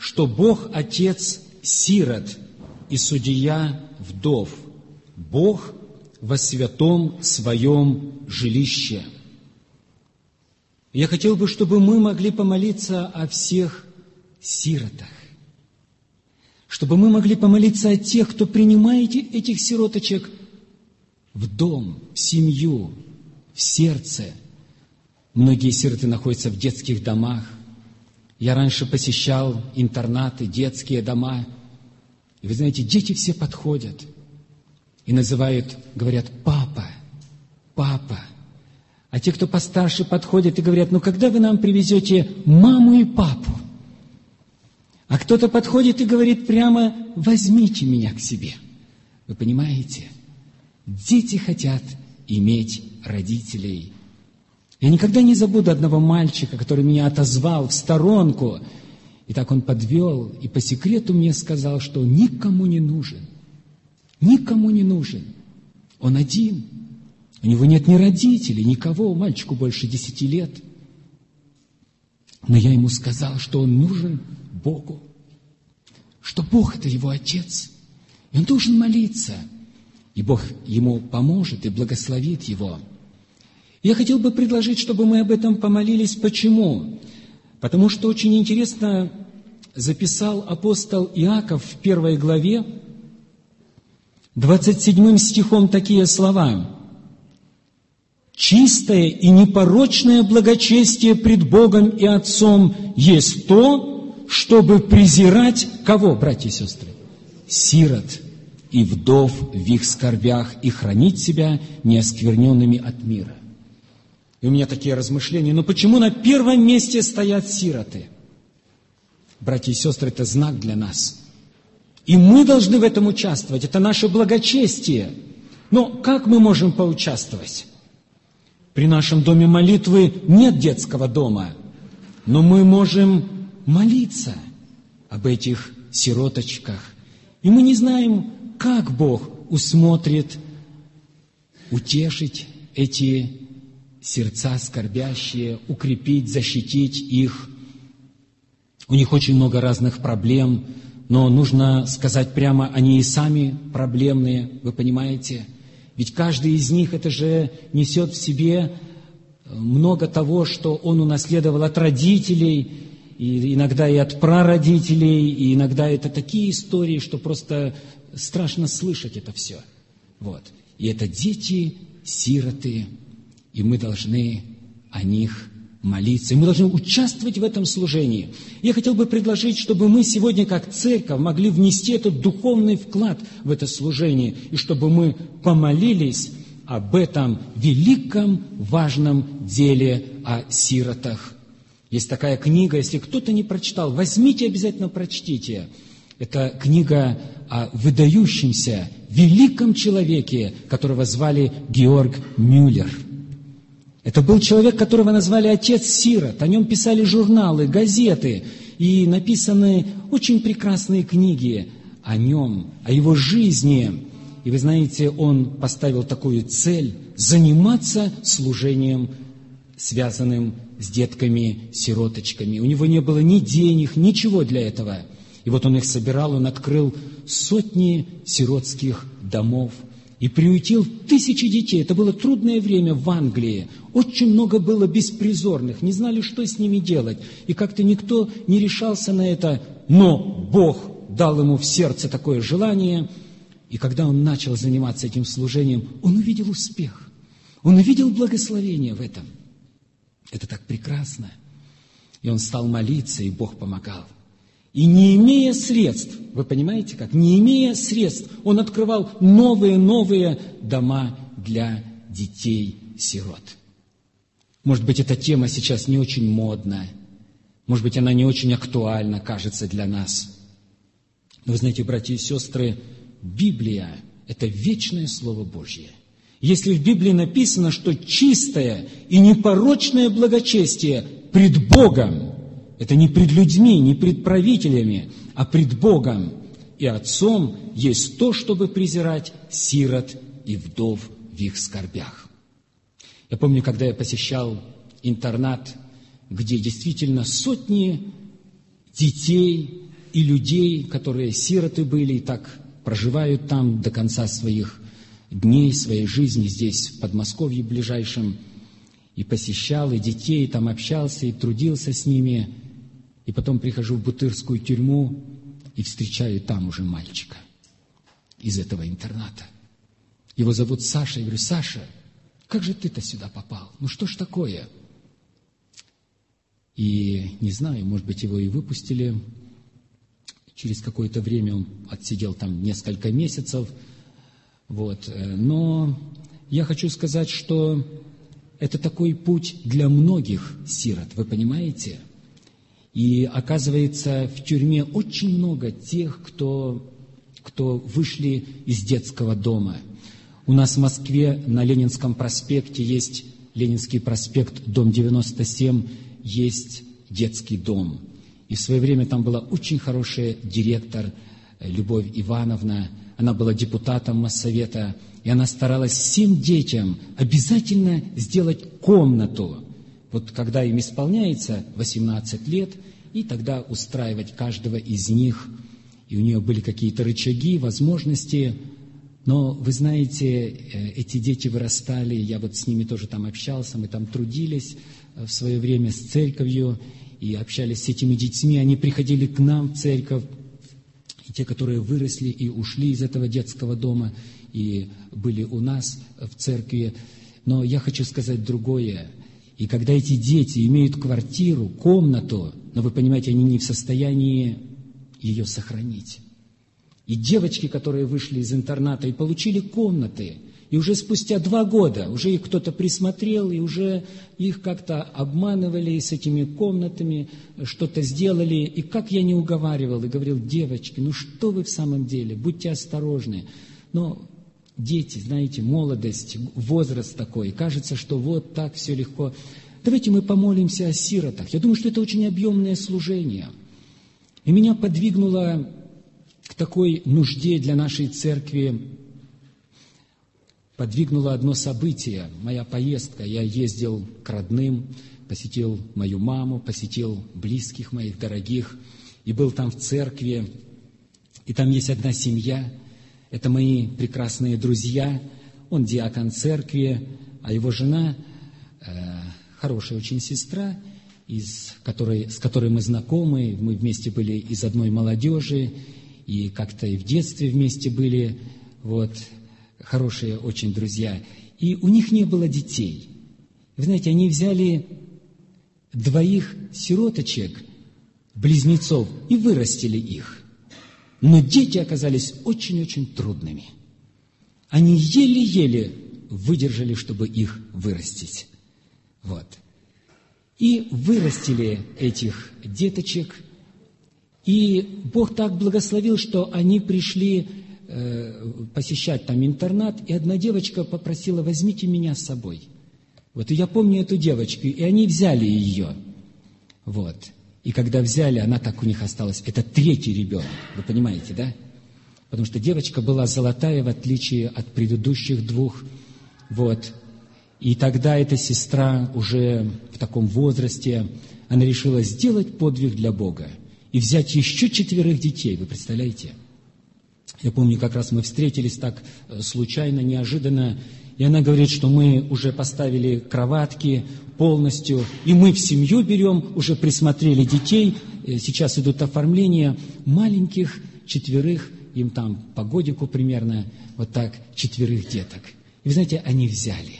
что Бог – Отец сирот и судья вдов, Бог во святом Своем жилище. Я хотел бы, чтобы мы могли помолиться о всех сиротах, чтобы мы могли помолиться о тех, кто принимает этих сироточек в дом, в семью, в сердце. Многие сироты находятся в детских домах. Я раньше посещал интернаты, детские дома. И вы знаете, дети все подходят и называют, говорят: «Папа, папа». А те, кто постарше, подходят и говорят: «Ну, когда вы нам привезете маму и папу?» А кто-то подходит и говорит прямо: «Возьмите меня к себе». Вы понимаете? Дети хотят иметь родителей. Я никогда не забуду одного мальчика, который меня отозвал в сторонку. И так он подвел и по секрету мне сказал, что он никому не нужен. Никому не нужен. Он один. У него нет ни родителей, никого, мальчику больше 10 лет. Но я ему сказал, что он нужен Богу, что Бог – это его Отец, и он должен молиться, и Бог ему поможет и благословит его. Я хотел бы предложить, чтобы мы об этом помолились. Почему? Потому что очень интересно записал апостол Иаков в 1 главе, 27 стихом такие слова: «Чистое и непорочное благочестие пред Богом и Отцом есть то, чтобы презирать» кого, братья и сестры? «Сирот и вдов в их скорбях, и хранить себя неоскверненными от мира». И у меня такие размышления: но почему на первом месте стоят сироты? Братья и сестры, это знак для нас. И мы должны в этом участвовать, это наше благочестие. Но как мы можем поучаствовать? При нашем доме молитвы нет детского дома, но мы можем молиться об этих сироточках. И мы не знаем, как Бог усмотрит утешить эти сердца скорбящие, укрепить, защитить их. У них очень много разных проблем, но нужно сказать прямо, они и сами проблемные, вы понимаете? Ведь каждый из них, это же несет в себе много того, что он унаследовал от родителей, и иногда и от прародителей, и иногда это такие истории, что просто страшно слышать это все. Вот. И это дети, сироты, и мы должны о них молиться. И мы должны участвовать в этом служении. Я хотел бы предложить, чтобы мы сегодня, как церковь, могли внести этот духовный вклад в это служение, и чтобы мы помолились об этом великом, важном деле о сиротах. Есть такая книга, если кто-то не прочитал, возьмите, обязательно прочтите. Это книга о выдающемся, великом человеке, которого звали Георг Мюллер. Это был человек, которого назвали «Отец сирот». О нем писали журналы, газеты, и написаны очень прекрасные книги о нем, о его жизни. И вы знаете, он поставил такую цель – заниматься служением, связанным с детками-сироточками. У него не было ни денег, ничего для этого. И вот он их собирал, он открыл сотни сиротских домов и приютил тысячи детей. Это было трудное время в Англии. Очень много было беспризорных, не знали, что с ними делать. И как-то никто не решался на это. Но Бог дал ему в сердце такое желание. И когда он начал заниматься этим служением, он увидел успех. Он увидел благословение в этом. Это так прекрасно. И он стал молиться, и Бог помогал. И не имея средств, вы понимаете как? Не имея средств, он открывал новые дома для детей-сирот. Может быть, эта тема сейчас не очень модна. Может быть, она не очень актуальна, кажется, для нас. Но вы знаете, братья и сестры, Библия – это вечное Слово Божье. Если в Библии написано, что чистое и непорочное благочестие пред Богом, это не пред людьми, не пред правителями, а пред Богом и Отцом, есть то, чтобы презирать сирот и вдов в их скорбях. Я помню, когда я посещал интернат, где действительно сотни детей и людей, которые сироты были, и так проживают там до конца своих дней, своей жизни здесь, в Подмосковье ближайшем, и посещал, и детей, там общался, и трудился с ними. И потом прихожу в Бутырскую тюрьму и встречаю там уже мальчика из этого интерната. Его зовут Саша. Я говорю: Саша, как же ты-то сюда попал? Ну что ж такое? И не знаю, может быть, его и выпустили. Через какое-то время он отсидел там несколько месяцев. Вот. Но я хочу сказать, что это такой путь для многих сирот, вы понимаете? И оказывается, в тюрьме очень много тех, кто вышли из детского дома. У нас в Москве на Ленинском проспекте есть Ленинский проспект, дом 97, есть детский дом. И в свое время там была очень хорошая директор Любовь Ивановна. Она была депутатом Моссовета, и она старалась всем детям обязательно сделать комнату. Вот когда им исполняется 18 лет, и тогда устраивать каждого из них. И у нее были какие-то рычаги, возможности. Но, вы знаете, эти дети вырастали, я вот с ними тоже там общался, мы там трудились в свое время с церковью, и общались с этими детьми. Они приходили к нам в церковь, и те, которые выросли и ушли из этого детского дома, и были у нас в церкви. Но я хочу сказать другое. И когда эти дети имеют квартиру, комнату, но вы понимаете, они не в состоянии ее сохранить. И девочки, которые вышли из интерната и получили комнаты, и уже спустя 2 года уже их кто-то присмотрел, и уже их как-то обманывали с этими комнатами, что-то сделали. И как я не уговаривал и говорил: девочки, ну что вы в самом деле, будьте осторожны. Но дети, знаете, молодость, возраст такой, кажется, что вот так все легко. Давайте мы помолимся о сиротах. Я думаю, что это очень объемное служение. И меня подвигнуло к такой нужде для нашей церкви, подвигнуло одно событие, моя поездка. Я ездил к родным, посетил мою маму, посетил близких моих, дорогих, и был там в церкви. И там есть одна семья, это мои прекрасные друзья, он диакон церкви, а его жена хорошая очень сестра, с которой мы знакомы, мы вместе были из одной молодежи, и как-то и в детстве вместе были, вот, хорошие очень друзья. И у них не было детей. Вы знаете, они взяли 2 сироточек, близнецов, и вырастили их. Но дети оказались очень-очень трудными. Они еле-еле выдержали, чтобы их вырастить. Вот. И вырастили этих деточек, и Бог так благословил, что они пришли посещать там интернат, и одна девочка попросила: возьмите меня с собой. Вот, и я помню эту девочку, и они взяли ее. Вот. И когда взяли, она так у них осталась. Это 3-й ребенок, вы понимаете, да? Потому что девочка была золотая, в отличие от предыдущих 2. Вот. И тогда эта сестра уже в таком возрасте, она решила сделать подвиг для Бога и взять еще 4 детей, вы представляете? Я помню, как раз мы встретились так случайно, неожиданно, и она говорит, что мы уже поставили кроватки полностью, и мы в семью берем, уже присмотрели детей, сейчас идут оформления маленьких 4, им там по годику примерно, вот так, 4 деток. И вы знаете, они взяли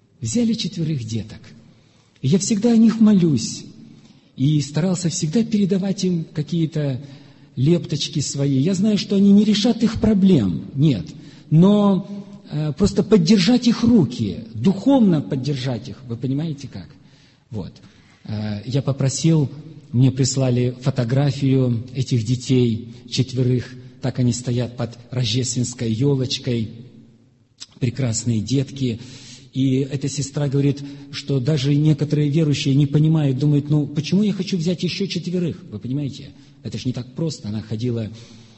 4 деток. И я всегда о них молюсь, и старался всегда передавать им какие-то лепточки свои. Я знаю, что они не решат их проблем, нет, но просто поддержать их руки, духовно поддержать их, вы понимаете как? Вот. Я попросил, мне прислали фотографию этих детей, 4, так они стоят под рождественской елочкой, прекрасные детки. И эта сестра говорит, что даже некоторые верующие не понимают, думают, ну почему я хочу взять еще 4? Вы понимаете? Это же не так просто. Она ходила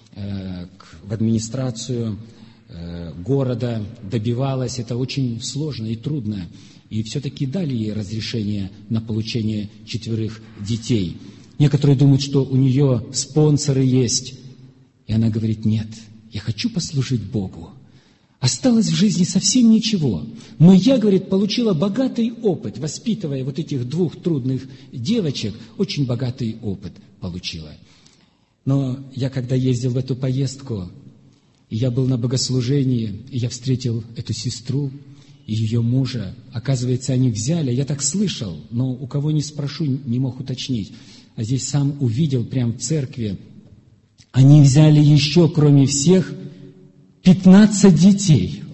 в администрацию города, добивалась. Это очень сложно и трудно. И все-таки дали ей разрешение на получение 4 детей. Некоторые думают, что у нее спонсоры есть. И она говорит: нет, я хочу послужить Богу. Осталось в жизни совсем ничего. Но я, говорит, получила богатый опыт, воспитывая вот этих 2 трудных девочек, очень богатый опыт получила. Но я, когда ездил в эту поездку, и я был на богослужении, и я встретил эту сестру и ее мужа. Оказывается, они взяли, я так слышал, но у кого не спрошу, не мог уточнить. А здесь сам увидел прямо в церкви. Они взяли еще, кроме всех, 15 детей.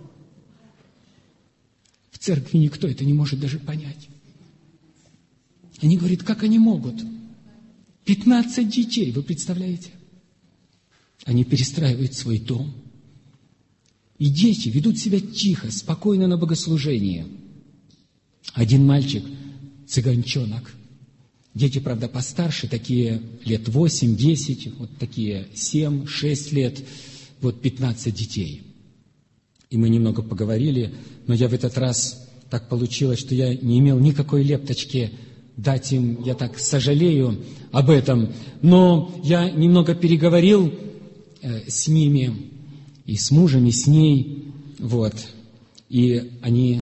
В церкви никто это не может даже понять. Они говорят: как они могут? 15 детей, вы представляете? Они перестраивают свой дом. И дети ведут себя тихо, спокойно на богослужении. Один мальчик, цыганчонок. Дети, правда, постарше, такие лет 8-10, вот такие 7-6 лет, вот 15 детей. И мы немного поговорили, но я в этот раз так получилось, что я не имел никакой лепточки дать им, я так сожалею об этом, но я немного переговорил с ними, и с мужем, и с ней, вот, и они